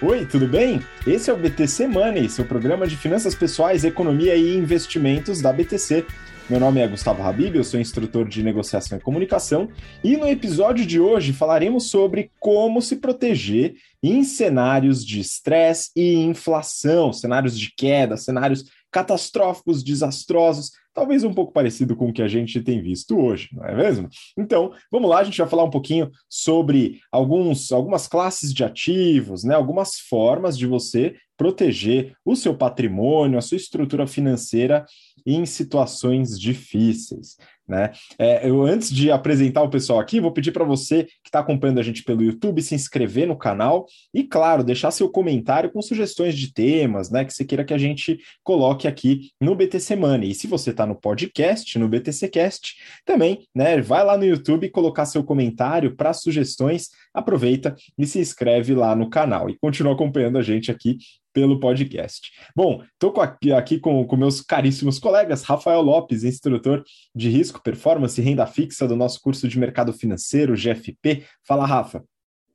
Oi, tudo bem? Esse é o BTC Money, seu programa de finanças pessoais, economia e investimentos da BTC. Meu nome é Gustavo Habib, eu sou instrutor de negociação e comunicação, e no episódio de hoje falaremos sobre como se proteger em cenários de estresse e inflação, cenários de queda, cenários catastróficos, desastrosos, talvez um pouco parecido com o que a gente tem visto hoje, não é mesmo? Então, vamos lá, a gente vai falar um pouquinho sobre algumas classes de ativos, né? Algumas formas de você proteger o seu patrimônio, a sua estrutura financeira em situações difíceis, né? Antes de apresentar o pessoal aqui, vou pedir para você que está acompanhando a gente pelo YouTube se inscrever no canal e, claro, deixar seu comentário com sugestões de temas, né, que você queira que a gente coloque aqui no BTC Money. E se você está no podcast, no BTC Cast, também, né, vai lá no YouTube colocar seu comentário para sugestões, aproveita e se inscreve lá no canal e continua acompanhando a gente aqui pelo podcast. Bom, estou aqui com meus caríssimos colegas, Rafael Lopes, instrutor de risco, performance e renda fixa do nosso curso de mercado financeiro, GFP. Fala, Rafa.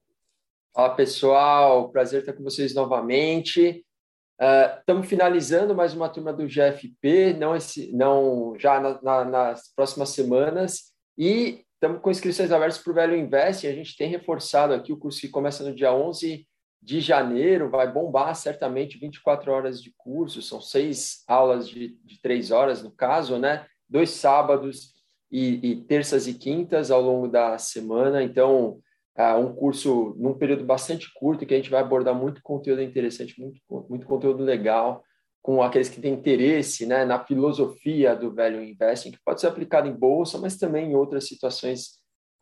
Fala, pessoal, prazer estar com vocês novamente. Estamos finalizando mais uma turma do GFP, não já nas próximas semanas, e estamos com inscrições abertas para o Velho Invest. A gente tem reforçado aqui o curso que começa no dia 11 de janeiro, vai bombar certamente 24 horas de curso, são 6 aulas de 3 horas no caso, né? 2 sábados e terças e quintas ao longo da semana, então um curso num período bastante curto, que a gente vai abordar muito conteúdo interessante, muito conteúdo legal, com aqueles que têm interesse, né, na filosofia do Value Investing, que pode ser aplicado em bolsa, mas também em outras situações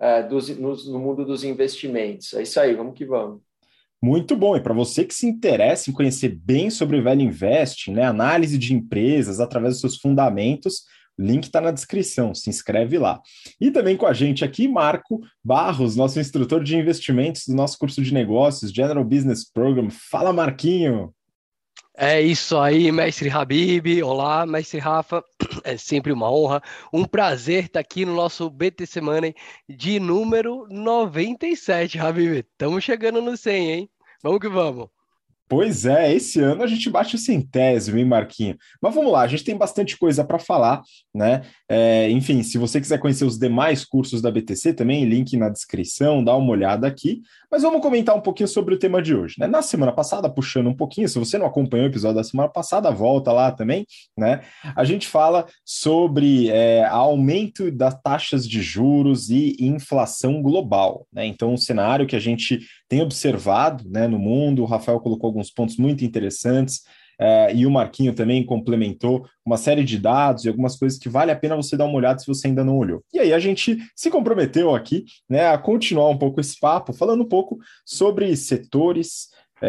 no mundo dos investimentos. É isso aí, vamos que vamos. Muito bom. E para você que se interessa em conhecer bem sobre o Value Investing, né, análise de empresas através dos seus fundamentos, o link está na descrição, se inscreve lá. E também com a gente aqui, Marco Barros, nosso instrutor de investimentos do nosso curso de negócios, General Business Program. Fala, Marquinho! É isso aí, mestre Habib. Olá, mestre Rafa. É sempre uma honra, um prazer estar aqui no nosso BTC Money de número 97, Habib. Estamos chegando no 100, hein? Vamos que vamos. Pois é, esse ano a gente bate o 100º, hein, Marquinho? Mas vamos lá, a gente tem bastante coisa para falar, né? Enfim, se você quiser conhecer os demais cursos da BTC, também link na descrição, dá uma olhada aqui. Mas vamos comentar um pouquinho sobre o tema de hoje, né? Na semana passada, puxando um pouquinho, se você não acompanhou o episódio da semana passada, volta lá também, né? A gente fala sobre aumento das taxas de juros e inflação global, né? Então, um cenário que a gente tem observado, né, no mundo. O Rafael colocou alguns pontos muito interessantes, e o Marquinho também complementou uma série de dados e algumas coisas que vale a pena você dar uma olhada se você ainda não olhou. E aí a gente se comprometeu aqui, né, a continuar um pouco esse papo, falando um pouco sobre setores,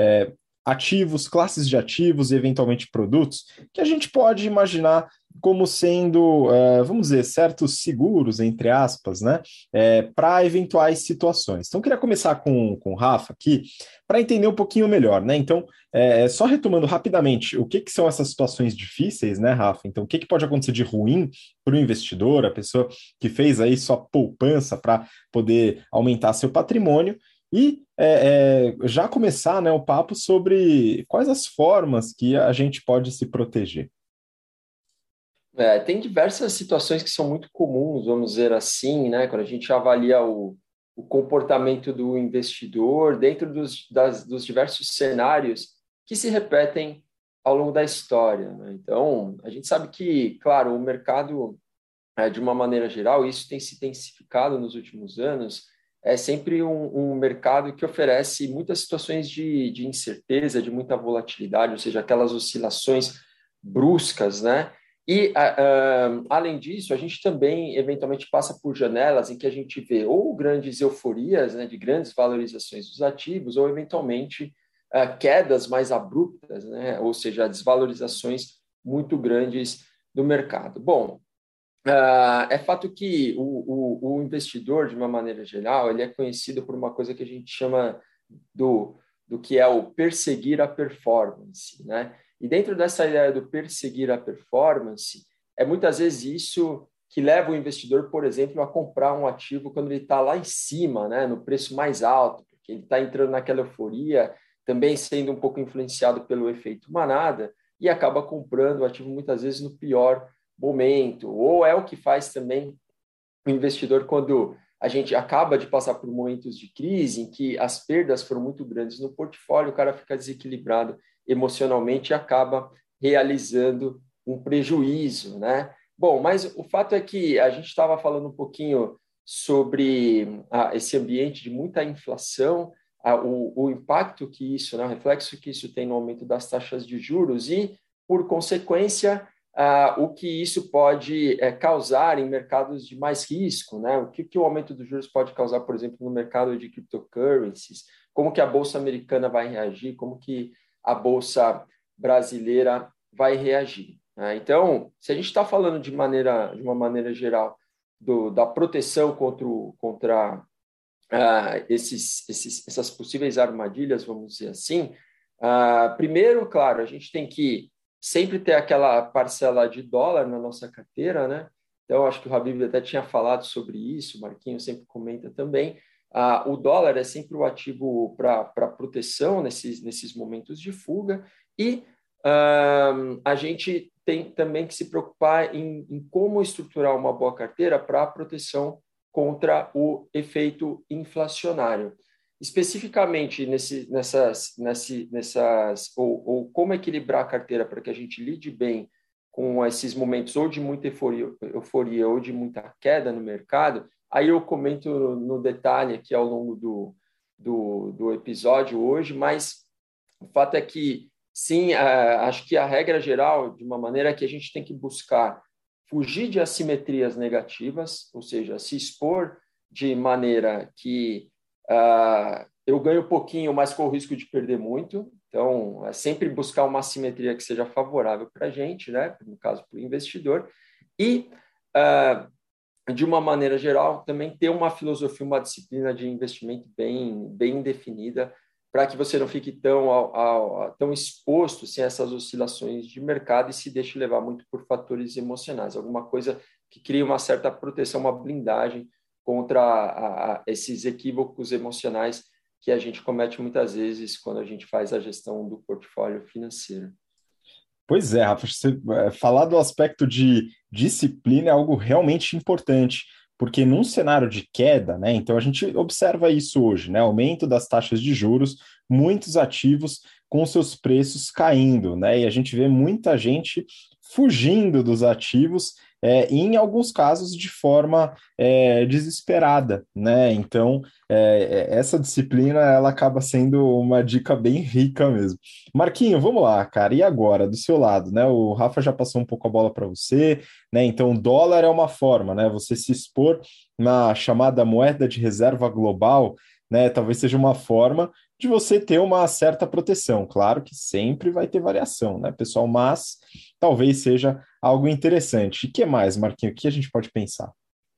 ativos, classes de ativos e eventualmente produtos que a gente pode imaginar como sendo, vamos dizer, certos seguros, entre aspas, né, para eventuais situações. Então, queria começar com o Rafa aqui, para entender um pouquinho melhor, né? Então, só retomando rapidamente, o que são essas situações difíceis, né, Rafa? Então, o que pode acontecer de ruim para o investidor, a pessoa que fez aí sua poupança para poder aumentar seu patrimônio, e já começar, né, o papo sobre quais as formas que a gente pode se proteger. Tem diversas situações que são muito comuns, vamos dizer assim, né? Quando a gente avalia o comportamento do investidor dentro dos diversos cenários que se repetem ao longo da história, né? Então, a gente sabe que, claro, o mercado, de uma maneira geral, isso tem se intensificado nos últimos anos, é sempre um mercado que oferece muitas situações de incerteza, de muita volatilidade, ou seja, aquelas oscilações bruscas, né? E, além disso, a gente também, eventualmente, passa por janelas em que a gente vê ou grandes euforias, né, de grandes valorizações dos ativos, ou, eventualmente, quedas mais abruptas, né, ou seja, desvalorizações muito grandes do mercado. Bom, é fato que o investidor, de uma maneira geral, ele é conhecido por uma coisa que a gente chama do que é o perseguir a performance, né? E dentro dessa ideia do perseguir a performance, é muitas vezes isso que leva o investidor, por exemplo, a comprar um ativo quando ele está lá em cima, né, no preço mais alto, porque ele está entrando naquela euforia também sendo um pouco influenciado pelo efeito manada, e acaba comprando o ativo muitas vezes no pior momento, ou é o que faz também o investidor quando a gente acaba de passar por momentos de crise em que as perdas foram muito grandes no portfólio, o cara fica desequilibrado emocionalmente e acaba realizando um prejuízo, né? Bom, mas o fato é que a gente estava falando um pouquinho sobre esse ambiente de muita inflação, o impacto que isso, né, o reflexo que isso tem no aumento das taxas de juros e, por consequência, o que isso pode causar em mercados de mais risco, né? O que o aumento dos juros pode causar, por exemplo, no mercado de cryptocurrencies, como que a Bolsa Americana vai reagir, como que a Bolsa brasileira vai reagir, né? Então, se a gente está falando de uma maneira geral da proteção contra essas possíveis armadilhas, vamos dizer assim, primeiro, claro, a gente tem que sempre ter aquela parcela de dólar na nossa carteira, né? Então, acho que o Habib até tinha falado sobre isso, o Marquinhos sempre comenta também. O dólar é sempre o ativo para proteção nesses momentos de fuga e a gente tem também que se preocupar em como estruturar uma boa carteira para proteção contra o efeito inflacionário. Especificamente ou como equilibrar a carteira para que a gente lide bem com esses momentos ou de muita euforia ou de muita queda no mercado, aí eu comento no detalhe aqui ao longo do episódio hoje, mas o fato é que, sim, acho que a regra geral, de uma maneira, é que a gente tem que buscar fugir de assimetrias negativas, ou seja, se expor de maneira que eu ganho pouquinho, mas com o risco de perder muito. Então, é sempre buscar uma assimetria que seja favorável para a gente, né? No caso, para o investidor. E, de uma maneira geral, também ter uma filosofia, uma disciplina de investimento bem definida, para que você não fique tão exposto assim, a essas oscilações de mercado e se deixe levar muito por fatores emocionais. Alguma coisa que crie uma certa proteção, uma blindagem contra esses equívocos emocionais que a gente comete muitas vezes quando a gente faz a gestão do portfólio financeiro. Pois é, Rafa, falar do aspecto de disciplina é algo realmente importante, porque num cenário de queda, né, então a gente observa isso hoje, né, aumento das taxas de juros, muitos ativos com seus preços caindo, né, e a gente vê muita gente fugindo dos ativos, e em alguns casos de forma desesperada, né, então essa disciplina ela acaba sendo uma dica bem rica mesmo. Marquinho, vamos lá, cara. E agora, do seu lado, né? O Rafa já passou um pouco a bola para você, né? Então, o dólar é uma forma, né? Você se expor na chamada moeda de reserva global, né? Talvez seja uma forma de você ter uma certa proteção. Claro que sempre vai ter variação, né, pessoal? Mas talvez seja algo interessante. E o que mais, Marquinho? O que a gente pode pensar?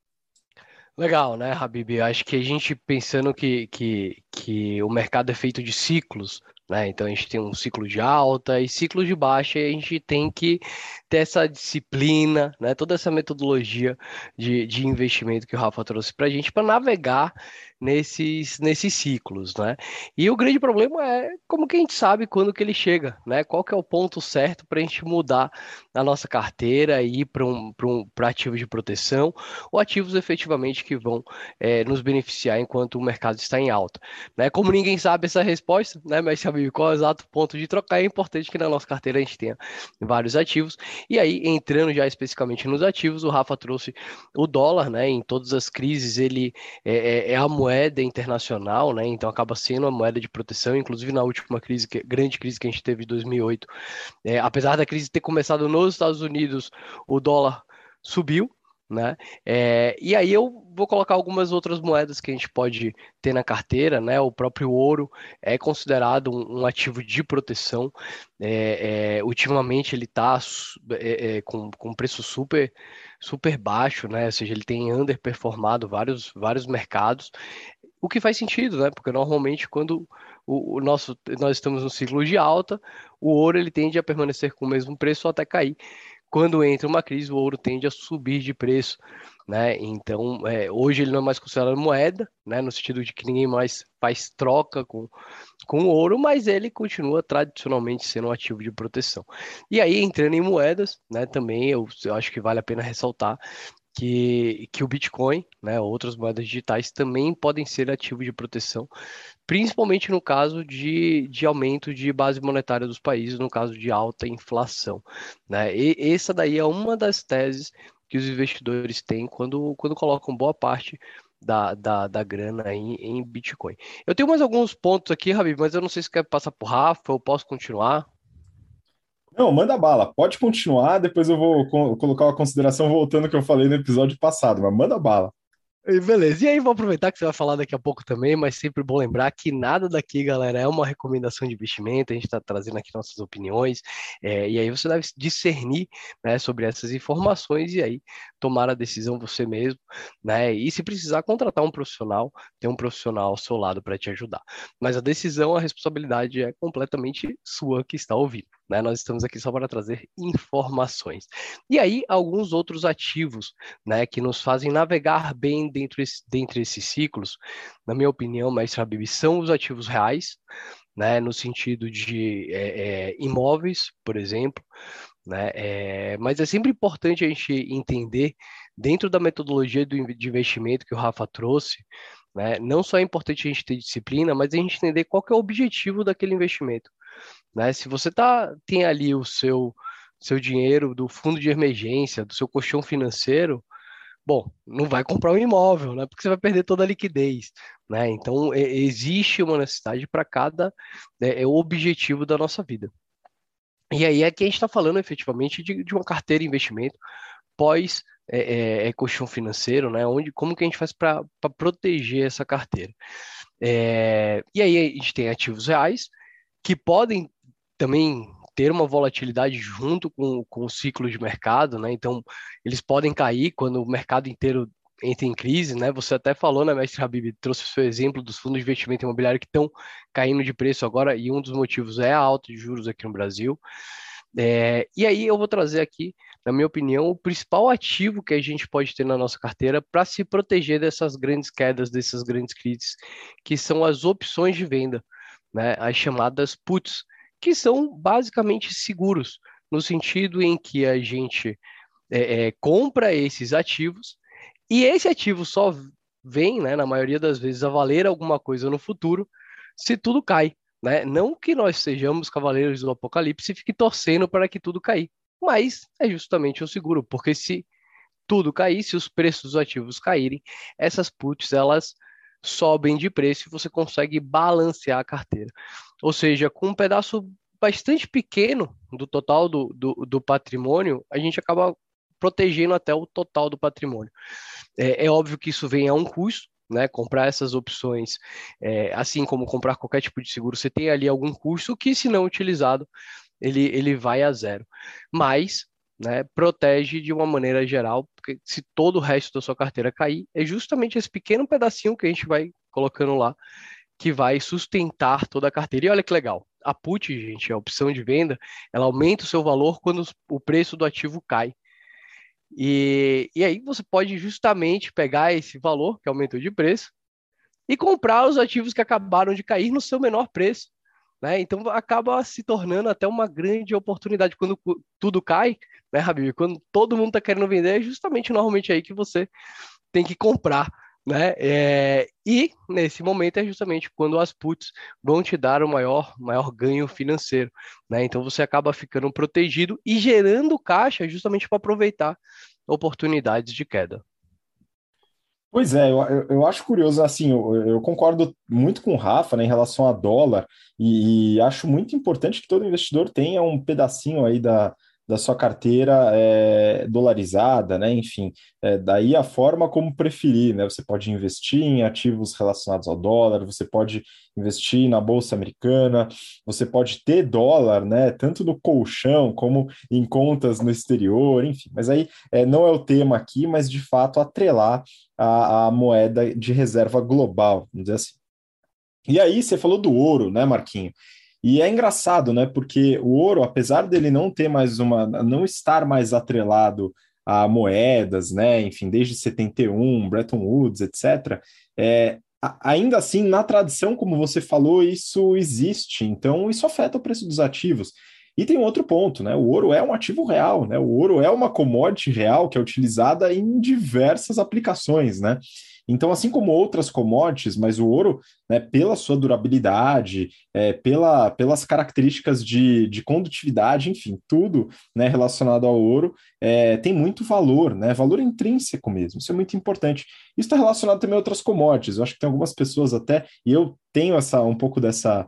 Legal, né, Habib? Acho que a gente pensando que o mercado é feito de ciclos, né? Então a gente tem um ciclo de alta e ciclo de baixa, e a gente tem que ter essa disciplina, né? Toda essa metodologia de investimento que o Rafa trouxe para a gente para navegar nesses ciclos, né? E o grande problema é como que a gente sabe quando que ele chega, né? Qual que é o ponto certo para a gente mudar a nossa carteira e ir para ativo de proteção ou ativos efetivamente que vão nos beneficiar enquanto o mercado está em alta, né? Como ninguém sabe essa resposta, né? Mas sabe qual é o exato ponto de trocar, é importante que na nossa carteira a gente tenha vários ativos. E aí, entrando já especificamente nos ativos, o Rafa trouxe o dólar, né? Em todas as crises, ele é a moeda internacional, né? Então acaba sendo a moeda de proteção, inclusive na última crise, grande crise que a gente teve em 2008. Apesar da crise ter começado nos Estados Unidos, o dólar subiu, né? E aí eu vou colocar algumas outras moedas que a gente pode ter na carteira, né? O próprio ouro é considerado um ativo de proteção. Ultimamente ele está com preço super baixo, né? Ou seja, ele tem underperformado vários mercados, o que faz sentido, né? Porque normalmente quando nós estamos no ciclo de alta, o ouro ele tende a permanecer com o mesmo preço ou até cair quando entra uma crise, o ouro tende a subir de preço, né? Então, hoje ele não é mais considerado moeda, né? No sentido de que ninguém mais faz troca com o ouro, mas ele continua tradicionalmente sendo um ativo de proteção. E aí, entrando em moedas, né? Também eu acho que vale a pena ressaltar que o Bitcoin, né, outras moedas digitais também podem ser ativos de proteção, principalmente no caso de aumento de base monetária dos países, no caso de alta inflação, né? E essa daí é uma das teses que os investidores têm quando colocam boa parte da grana em Bitcoin. Eu tenho mais alguns pontos aqui, Habib, mas eu não sei se quer passar por Rafa, eu posso continuar. Não, manda bala. Pode continuar, depois eu vou colocar uma consideração voltando ao que eu falei no episódio passado, mas manda bala. E beleza, e aí vou aproveitar que você vai falar daqui a pouco também, mas sempre bom lembrar que nada daqui, galera, é uma recomendação de investimento, a gente está trazendo aqui nossas opiniões, e aí você deve discernir, né, sobre essas informações e aí tomar a decisão você mesmo, né, e se precisar contratar um profissional, ter um profissional ao seu lado para te ajudar. Mas a decisão, a responsabilidade é completamente sua que está ouvindo, né, nós estamos aqui só para trazer informações. E aí, alguns outros ativos, né, que nos fazem navegar bem dentre esses ciclos, na minha opinião, mestre Habib, são os ativos reais, né, no sentido de imóveis, por exemplo, né, mas é sempre importante a gente entender, dentro da metodologia de investimento que o Rafa trouxe, né, não só é importante a gente ter disciplina, mas a gente entender qual que é o objetivo daquele investimento, né? Se você tem ali o seu dinheiro do fundo de emergência, do seu colchão financeiro, bom, não vai comprar um imóvel, né? Porque você vai perder toda a liquidez, né? Então, existe uma necessidade para cada objetivo da nossa vida. E aí é que a gente está falando efetivamente de uma carteira de investimento pós colchão financeiro, né? Como que a gente faz para proteger essa carteira? E aí a gente tem ativos reais que podem também ter uma volatilidade junto com o ciclo de mercado, né? Então, eles podem cair quando o mercado inteiro entra em crise, né? Você até falou, né, mestre Habib, trouxe o seu exemplo dos fundos de investimento imobiliário que estão caindo de preço agora, e um dos motivos é a alta de juros aqui no Brasil. E aí eu vou trazer aqui, na minha opinião, o principal ativo que a gente pode ter na nossa carteira para se proteger dessas grandes quedas, dessas grandes crises, que são as opções de venda, né? As chamadas puts, que são basicamente seguros, no sentido em que a gente compra esses ativos e esse ativo só vem, né, na maioria das vezes, a valer alguma coisa no futuro se tudo cai, né? Não que nós sejamos cavaleiros do apocalipse e fique torcendo para que tudo cair, mas é justamente o seguro, porque se tudo cair, se os preços dos ativos caírem, essas puts elas sobem de preço e você consegue balancear a carteira. Ou seja, com um pedaço bastante pequeno do total do patrimônio, a gente acaba protegendo até o total do patrimônio. É óbvio que isso vem a um custo, né? Comprar essas opções, assim como comprar qualquer tipo de seguro, você tem ali algum custo que, se não utilizado, ele vai a zero. Mas, né, protege de uma maneira geral, porque se todo o resto da sua carteira cair, é justamente esse pequeno pedacinho que a gente vai colocando lá que vai sustentar toda a carteira. E olha que legal, a put, gente, a opção de venda, ela aumenta o seu valor quando o preço do ativo cai. E aí você pode justamente pegar esse valor que aumentou de preço e comprar os ativos que acabaram de cair no seu menor preço, né? Então acaba se tornando até uma grande oportunidade quando tudo cai, né, Habib? Quando todo mundo está querendo vender, é justamente normalmente aí que você tem que comprar, né? E nesse momento é justamente quando as puts vão te dar o maior ganho financeiro, né? Então você acaba ficando protegido e gerando caixa justamente para aproveitar oportunidades de queda. Pois é, eu acho curioso, assim, eu concordo muito com o Rafa, né, em relação a dólar, e acho muito importante que todo investidor tenha um pedacinho aí da sua carteira dolarizada, né, enfim, daí a forma como preferir, né, você pode investir em ativos relacionados ao dólar, você pode investir na Bolsa Americana, você pode ter dólar, né, tanto no colchão como em contas no exterior, enfim, mas aí não é o tema aqui, mas de fato atrelar a moeda de reserva global, vamos dizer assim. E aí, você falou do ouro, né, Marquinho? E é engraçado, né? Porque o ouro, apesar dele não estar mais atrelado a moedas, né? Enfim, desde 71, Bretton Woods, etc. Ainda assim, na tradição, como você falou, isso existe. Então, isso afeta o preço dos ativos. E tem um outro ponto, né? O ouro é um ativo real, né? O ouro é uma commodity real que é utilizada em diversas aplicações, né? Então, assim como outras commodities, mas o ouro, né, pela sua durabilidade, pelas características de condutividade, enfim, tudo, né, relacionado ao ouro, tem muito valor, né? Valor intrínseco mesmo. Isso é muito importante. Isso está relacionado também a outras commodities. Eu acho que tem algumas pessoas até, e eu tenho um pouco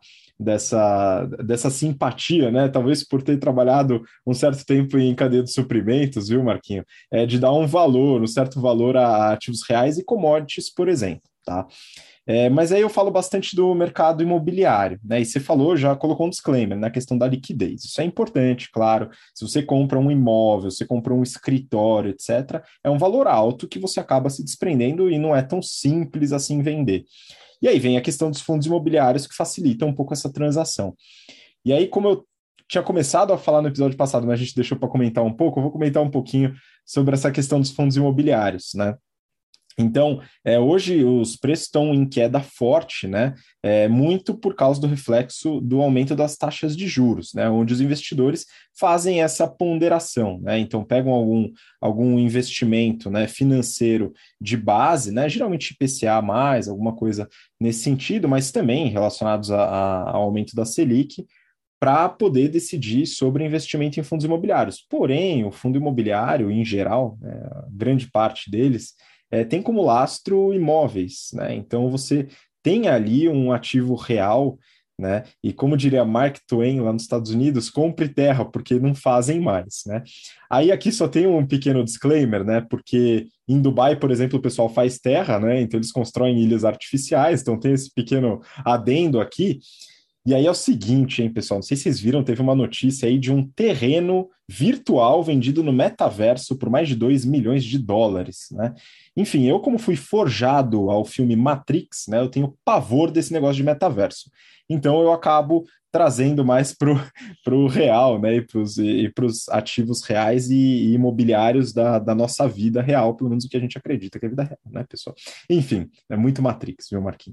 dessa simpatia, né? Talvez por ter trabalhado um certo tempo em cadeia de suprimentos, viu, Marquinho? De dar um certo valor a ativos reais e commodities, por exemplo, tá? Mas aí eu falo bastante do mercado imobiliário, né? E você falou, já colocou um disclaimer na questão da liquidez. Isso é importante, claro. Se você compra um imóvel, você compra um escritório, etc., é um valor alto que você acaba se desprendendo e não é tão simples assim vender. E aí vem a questão dos fundos imobiliários que facilitam um pouco essa transação. E aí, como eu tinha começado a falar no episódio passado, mas a gente deixou para comentar um pouco, eu vou comentar um pouquinho sobre essa questão dos fundos imobiliários, né? Então, hoje os preços estão em queda forte, né? Muito por causa do reflexo do aumento das taxas de juros, né? Onde os investidores fazem essa ponderação, né? Então, pegam algum investimento, né, financeiro de base, né? Geralmente IPCA mais, alguma coisa nesse sentido, mas também relacionados ao aumento da Selic, para poder decidir sobre investimento em fundos imobiliários. Porém, o fundo imobiliário, em geral, né, grande parte deles, tem como lastro imóveis, né? Então você tem ali um ativo real, né? E como diria Mark Twain lá nos Estados Unidos, compre terra, porque não fazem mais, né? Aí aqui só tem um pequeno disclaimer, né? Porque em Dubai, por exemplo, o pessoal faz terra, né? Então eles constroem ilhas artificiais, então tem esse pequeno adendo aqui. E aí é o seguinte, hein, pessoal? Não sei se vocês viram, teve uma notícia aí de um terreno virtual vendido no metaverso por mais de 2 milhões de dólares, né? Enfim, eu, como fui forjado ao filme Matrix, né, eu tenho pavor desse negócio de metaverso. Então eu acabo trazendo mais pro real, né? E pros ativos reais e imobiliários da nossa vida real, pelo menos o que a gente acredita que é a vida real, né, pessoal? Enfim, é muito Matrix, viu, Marquinhos?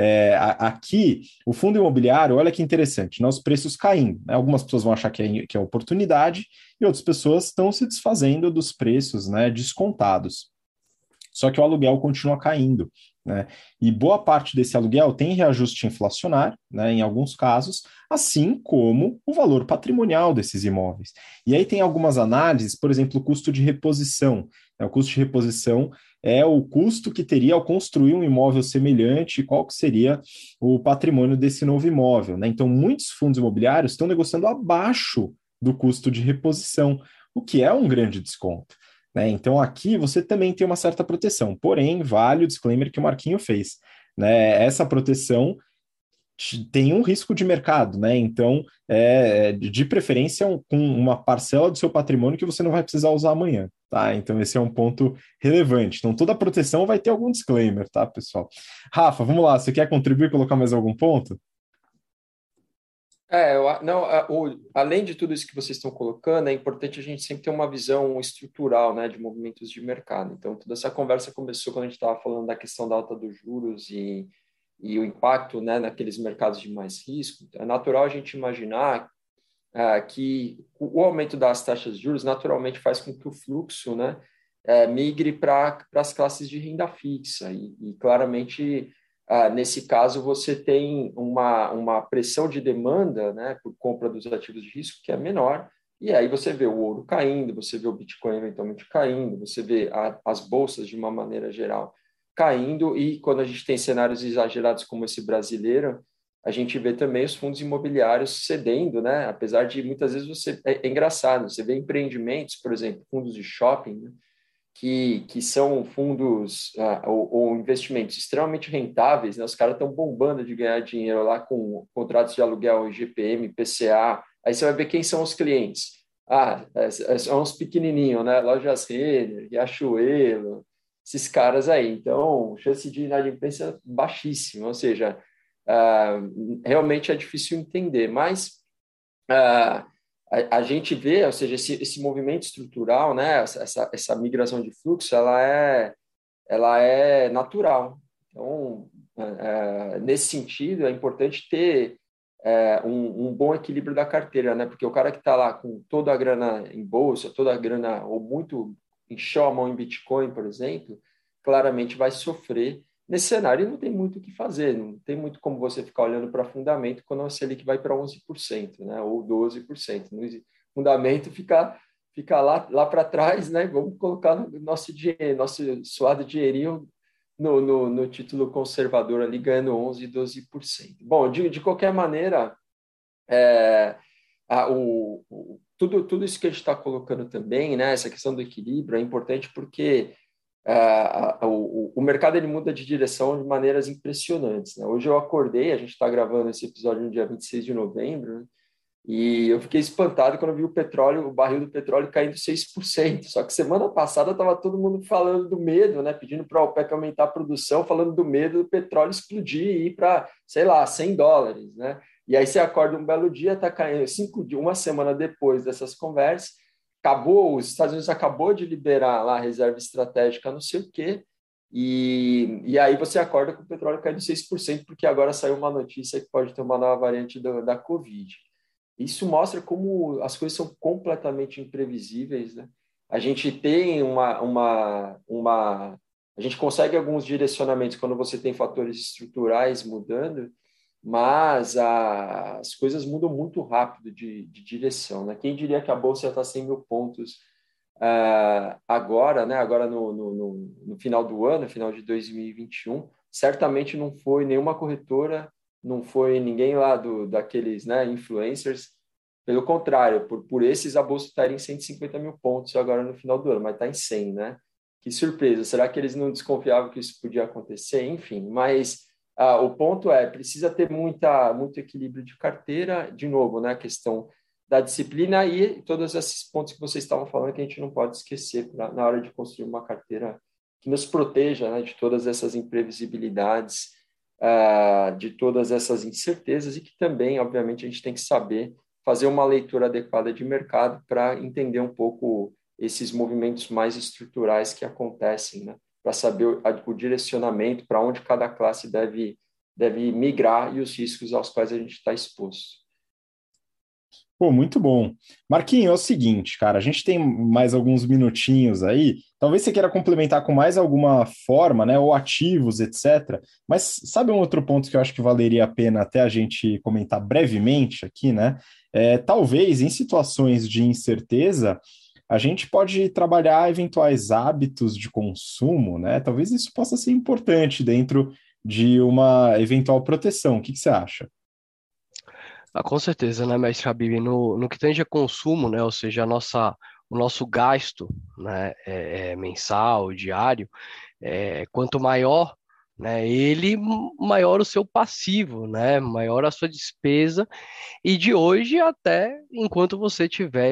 Aqui, o fundo imobiliário, olha que interessante, né, os preços caindo, né? Algumas pessoas vão achar que é oportunidade e outras pessoas estão se desfazendo dos preços, né, descontados. Só que o aluguel continua caindo, né? E boa parte desse aluguel tem reajuste inflacionário, né, em alguns casos, assim como o valor patrimonial desses imóveis. E aí tem algumas análises, por exemplo, o custo de reposição. Né? O custo de reposição é o custo que teria ao construir um imóvel semelhante e qual que seria o patrimônio desse novo imóvel, né? Então, muitos fundos imobiliários estão negociando abaixo do custo de reposição, o que é um grande desconto. Né? Então, aqui você também tem uma certa proteção, porém, vale o disclaimer que o Marquinho fez. Né? Essa proteção tem um risco de mercado, né? Então, de preferência, com uma parcela do seu patrimônio que você não vai precisar usar amanhã, tá? Então, esse é um ponto relevante. Então, toda proteção vai ter algum disclaimer, tá, pessoal? Rafa, vamos lá, você quer contribuir e colocar mais algum ponto? Não, além de tudo isso que vocês estão colocando, é importante a gente sempre ter uma visão estrutural, né, de movimentos de mercado. Então, toda essa conversa começou quando a gente estava falando da questão da alta dos juros e o impacto, né, naqueles mercados de mais risco. É natural a gente imaginar que o aumento das taxas de juros naturalmente faz com que o fluxo, né, migre para as classes de renda fixa e claramente nesse caso, você tem uma pressão de demanda, né, por compra dos ativos de risco que é menor, e aí você vê o ouro caindo, você vê o Bitcoin eventualmente caindo, você vê as bolsas de uma maneira geral caindo, e quando a gente tem cenários exagerados como esse brasileiro, a gente vê também os fundos imobiliários cedendo, né, apesar de muitas vezes é engraçado, você vê empreendimentos, por exemplo, fundos de shopping, né, que são fundos ou investimentos extremamente rentáveis, né? Os caras estão bombando de ganhar dinheiro lá com contratos de aluguel IGPM, PCA. Aí você vai ver quem são os clientes. São os pequenininhos, né? Lojas Renner, Riachuelo, esses caras aí. Então, chance de inadimplência baixíssima, ou seja, realmente é difícil entender, mas a gente vê, ou seja, esse movimento estrutural, né, essa migração de fluxo, ela é natural. Então, nesse sentido, é importante ter um bom equilíbrio da carteira, né? Porque o cara que está lá com toda a grana em bolsa, toda a grana, ou muito encheu a mão em Bitcoin, por exemplo, claramente vai sofrer nesse cenário e não tem muito o que fazer, não tem muito como você ficar olhando para fundamento quando a Selic vai para 11%, né? Ou 12%. Fundamento fica lá para trás, né? Vamos colocar nosso dinheiro, nosso suado dinheirinho no título conservador ali, ganhando 11%, 12%. Bom, de qualquer maneira, tudo isso que a gente está colocando também, né? Essa questão do equilíbrio é importante porque o mercado ele muda de direção de maneiras impressionantes, né? Hoje eu acordei, a gente está gravando esse episódio no dia 26 de novembro, né? E eu fiquei espantado quando eu vi o barril do petróleo caindo 6%. Só que semana passada estava todo mundo falando do medo, né? Pedindo para a OPEC aumentar a produção, falando do medo do petróleo explodir e ir para, sei lá, $100, né? E aí você acorda um belo dia, está caindo uma semana depois dessas conversas, os Estados Unidos acabou de liberar lá a reserva estratégica, não sei o quê, e aí você acorda com o petróleo caindo 6%, porque agora saiu uma notícia que pode ter uma nova variante da Covid. Isso mostra como as coisas são completamente imprevisíveis, né? A gente tem a gente consegue alguns direcionamentos quando você tem fatores estruturais mudando, mas as coisas mudam muito rápido de direção, né? Quem diria que a Bolsa já está 100 mil pontos agora, né? Agora no final do ano, final de 2021, certamente não foi nenhuma corretora, não foi ninguém lá daqueles, né, influencers. Pelo contrário, por esses, a Bolsa estaria em 150 mil pontos agora no final do ano, mas está em 100, né? Que surpresa! Será que eles não desconfiavam que isso podia acontecer? Enfim, mas o ponto precisa ter muito equilíbrio de carteira, de novo, né? A questão da disciplina e todos esses pontos que vocês estavam falando que a gente não pode esquecer na hora de construir uma carteira que nos proteja, né, de todas essas imprevisibilidades, de todas essas incertezas e que também, obviamente, a gente tem que saber fazer uma leitura adequada de mercado para entender um pouco esses movimentos mais estruturais que acontecem, né? Para saber o direcionamento, para onde cada classe deve migrar e os riscos aos quais a gente está exposto. Pô, muito bom. Marquinho, é o seguinte, cara, a gente tem mais alguns minutinhos aí. Talvez você queira complementar com mais alguma forma, né, ou ativos, etc. Mas sabe um outro ponto que eu acho que valeria a pena até a gente comentar brevemente aqui, né? Talvez em situações de incerteza, a gente pode trabalhar eventuais hábitos de consumo, né? Talvez isso possa ser importante dentro de uma eventual proteção. O que você acha? Com certeza, né, mestre Habib? No que tange a consumo, né, ou seja, o nosso gasto, né, mensal, diário, quanto maior, né, maior o seu passivo, né, maior a sua despesa, e de hoje até enquanto você tiver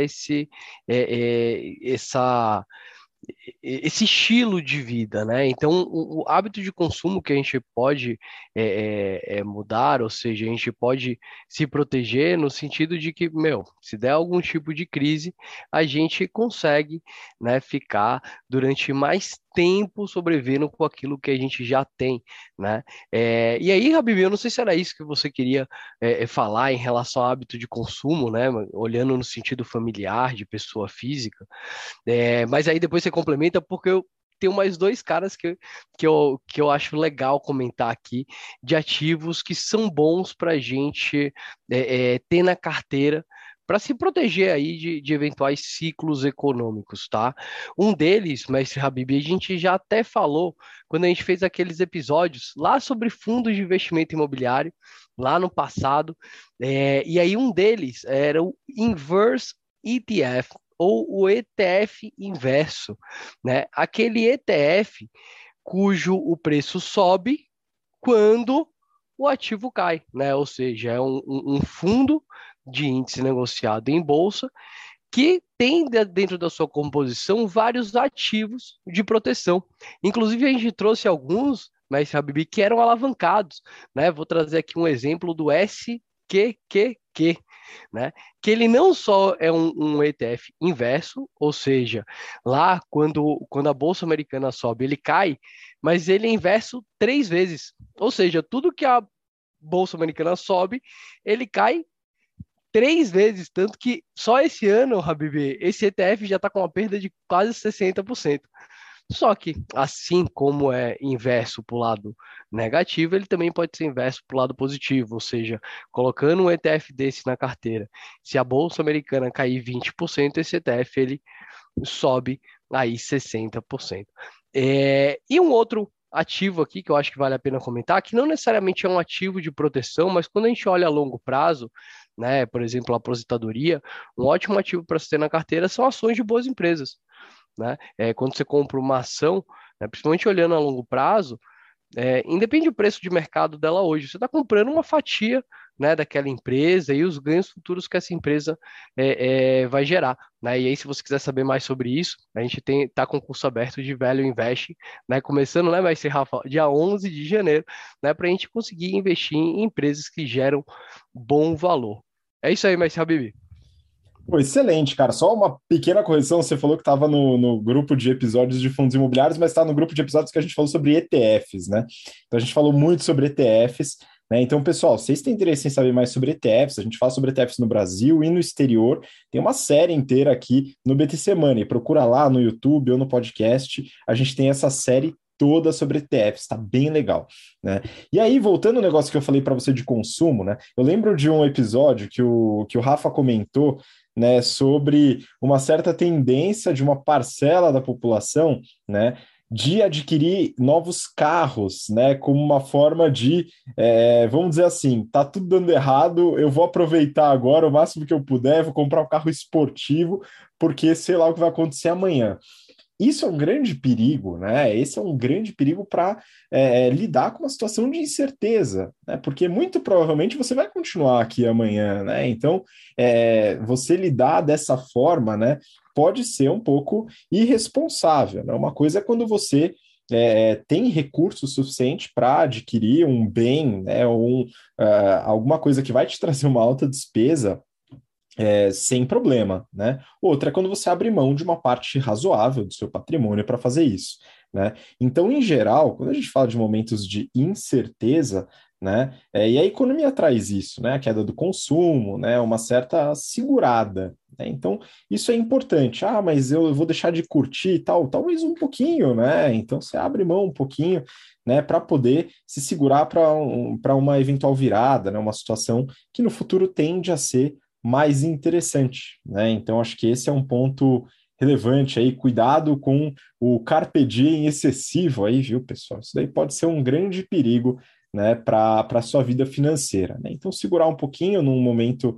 esse estilo de vida, né? Então, o hábito de consumo que a gente pode mudar, ou seja, a gente pode se proteger no sentido de que, se der algum tipo de crise, a gente consegue, né, ficar durante mais tempo sobrevivendo com aquilo que a gente já tem, né? E aí, Habib, eu não sei se era isso que você queria falar em relação ao hábito de consumo, né? Olhando no sentido familiar, de pessoa física. Mas aí depois você complementa, porque eu tenho mais dois caras que eu acho legal comentar aqui, de ativos que são bons para a gente ter na carteira, para se proteger aí de eventuais ciclos econômicos, tá? Um deles, mestre Habib, a gente já até falou quando a gente fez aqueles episódios lá sobre fundos de investimento imobiliário, lá no passado, e aí um deles era o Inverse ETF, ou o ETF inverso, né? Aquele ETF cujo o preço sobe quando o ativo cai, né? Ou seja, é um fundo de índice negociado em bolsa que tem dentro da sua composição vários ativos de proteção. Inclusive, a gente trouxe alguns mas Habibi, que eram alavancados, né? Vou trazer aqui um exemplo do SQQQ, né? Que ele não só é um ETF inverso, ou seja, lá quando a Bolsa Americana sobe, ele cai, mas ele é inverso 3 vezes. Ou seja, tudo que a Bolsa Americana sobe, ele cai 3 vezes, tanto que só esse ano, Habib, esse ETF já está com uma perda de quase 60%. Só que, assim como é inverso para o lado negativo, ele também pode ser inverso para o lado positivo, ou seja, colocando um ETF desse na carteira, se a Bolsa Americana cair 20%, esse ETF ele sobe aí 60%. E um outro ativo aqui que eu acho que vale a pena comentar, que não necessariamente é um ativo de proteção, mas quando a gente olha a longo prazo, né, por exemplo, a aposentadoria, um ótimo ativo para se ter na carteira são ações de boas empresas, né? Quando você compra uma ação, né, principalmente olhando a longo prazo, independe do preço de mercado dela hoje, você está comprando uma fatia, né, daquela empresa e os ganhos futuros que essa empresa vai gerar, né? E aí, se você quiser saber mais sobre isso, a gente tá com o curso aberto de Value Investing, né, começando, né, vai ser, Rafa, dia 11 de janeiro, né, para a gente conseguir investir em empresas que geram bom valor. É isso aí, Mestre Habib. Pô, excelente, cara. Só uma pequena correção, você falou que estava no grupo de episódios de fundos imobiliários, mas está no grupo de episódios que a gente falou sobre ETFs, né? Então a gente falou muito sobre ETFs, né? Então, pessoal, vocês têm interesse em saber mais sobre ETFs, a gente fala sobre ETFs no Brasil e no exterior, tem uma série inteira aqui no BTC Money, procura lá no YouTube ou no podcast, a gente tem essa série toda sobre ETFs, tá bem legal, né? E aí, voltando ao negócio que eu falei para você de consumo, né? Eu lembro de um episódio que o Rafa comentou, né, sobre uma certa tendência de uma parcela da população, né, de adquirir novos carros, né, como uma forma de, vamos dizer assim, tá tudo dando errado, eu vou aproveitar agora o máximo que eu puder, vou comprar um carro esportivo, porque sei lá o que vai acontecer amanhã. Isso é um grande perigo, né? Esse é um grande perigo para lidar com uma situação de incerteza, né? Porque muito provavelmente você vai continuar aqui amanhã, né? Então, você lidar dessa forma, né, pode ser um pouco irresponsável, né? Uma coisa é quando você tem recurso suficiente para adquirir um bem, né, ou alguma coisa que vai te trazer uma alta despesa sem problema, né? Outra é quando você abre mão de uma parte razoável do seu patrimônio para fazer isso, né? Então, em geral, quando a gente fala de momentos de incerteza, né? E a economia traz isso, né? A queda do consumo, né? Uma certa segurada, né? Então, isso é importante. Ah, mas eu vou deixar de curtir e tal, talvez um pouquinho, né? Então, você abre mão um pouquinho, né? Para poder se segurar para uma eventual virada, né? Uma situação que no futuro tende a ser mais interessante, né? Então, acho que esse é um ponto relevante aí. Cuidado com o carpe diem excessivo aí, viu, pessoal? Isso daí pode ser um grande perigo, né, para a sua vida financeira, né? Então, segurar um pouquinho num momento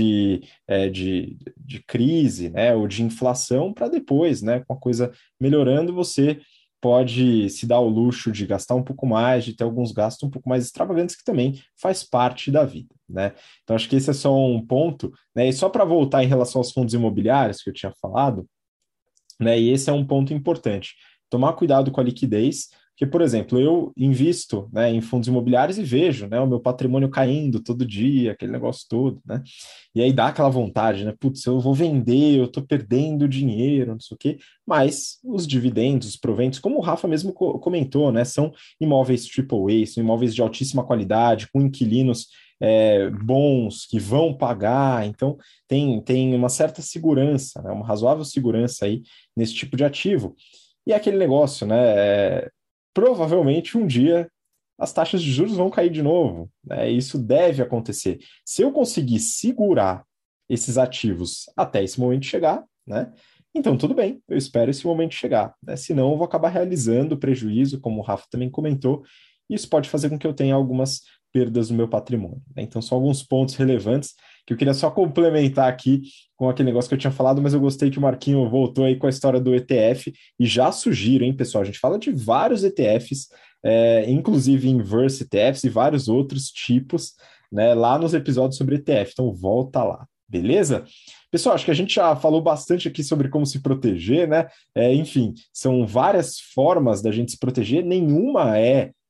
de crise, né, ou de inflação, para depois, né, com a coisa melhorando, você pode se dar o luxo de gastar um pouco mais, de ter alguns gastos um pouco mais extravagantes, que também faz parte da vida, né? Então, acho que esse é só um ponto, né? E só para voltar em relação aos fundos imobiliários que eu tinha falado, né? E esse é um ponto importante. Tomar cuidado com a liquidez, porque, por exemplo, eu invisto, né, em fundos imobiliários e vejo, né, o meu patrimônio caindo todo dia, aquele negócio todo, né? E aí dá aquela vontade, né? Putz, eu vou vender, eu estou perdendo dinheiro, não sei o quê. Mas os dividendos, os proventos, como o Rafa mesmo comentou, né, são imóveis AAA, são imóveis de altíssima qualidade, com inquilinos bons que vão pagar. Então, tem uma certa segurança, né, uma razoável segurança aí nesse tipo de ativo. E é aquele negócio, né? Provavelmente um dia as taxas de juros vão cair de novo, né? Isso deve acontecer. Se eu conseguir segurar esses ativos até esse momento chegar, né? Então tudo bem, eu espero esse momento chegar, né? Senão eu vou acabar realizando prejuízo, como o Rafa também comentou, e isso pode fazer com que eu tenha algumas perdas no meu patrimônio, né? Então são alguns pontos relevantes que eu queria só complementar aqui com aquele negócio que eu tinha falado, mas eu gostei que o Marquinho voltou aí com a história do ETF e já sugiro, hein, pessoal? A gente fala de vários ETFs, inclusive inverse ETFs e vários outros tipos, né, lá nos episódios sobre ETF. Então volta lá, beleza? Pessoal, acho que a gente já falou bastante aqui sobre como se proteger, né? Enfim, são várias formas da gente se proteger, nenhuma é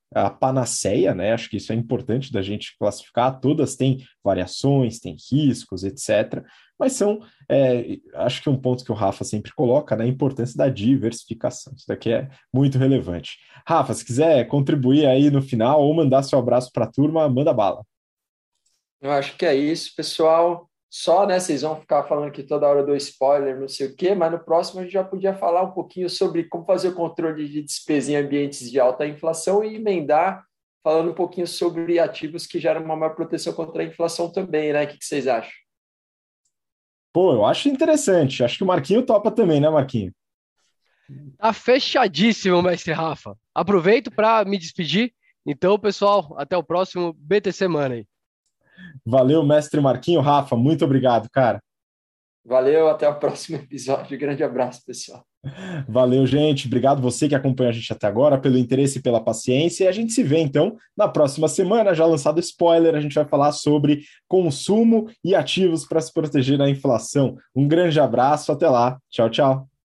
a panaceia, né? Acho que isso é importante da gente classificar. Todas têm variações, têm riscos, etc. Mas acho que um ponto que o Rafa sempre coloca, né? A importância da diversificação. Isso daqui é muito relevante. Rafa, se quiser contribuir aí no final ou mandar seu abraço para a turma, manda bala. Eu acho que é isso, pessoal. Só, né? Vocês vão ficar falando aqui toda hora do spoiler, não sei o quê, mas no próximo a gente já podia falar um pouquinho sobre como fazer o controle de despesa em ambientes de alta inflação e emendar falando um pouquinho sobre ativos que geram uma maior proteção contra a inflação também, né? O que vocês acham? Pô, eu acho interessante. Acho que o Marquinho topa também, né, Marquinho? Tá fechadíssimo, mestre Rafa. Aproveito para me despedir. Então, pessoal, até o próximo BTC Money. Valeu, mestre Marquinho. Rafa, muito obrigado, cara. Valeu, até o próximo episódio. Grande abraço, pessoal. Valeu, gente. Obrigado você que acompanha a gente até agora, pelo interesse e pela paciência. E a gente se vê, então, na próxima semana. Já lançado spoiler, a gente vai falar sobre consumo e ativos para se proteger da inflação. Um grande abraço, até lá. Tchau, tchau.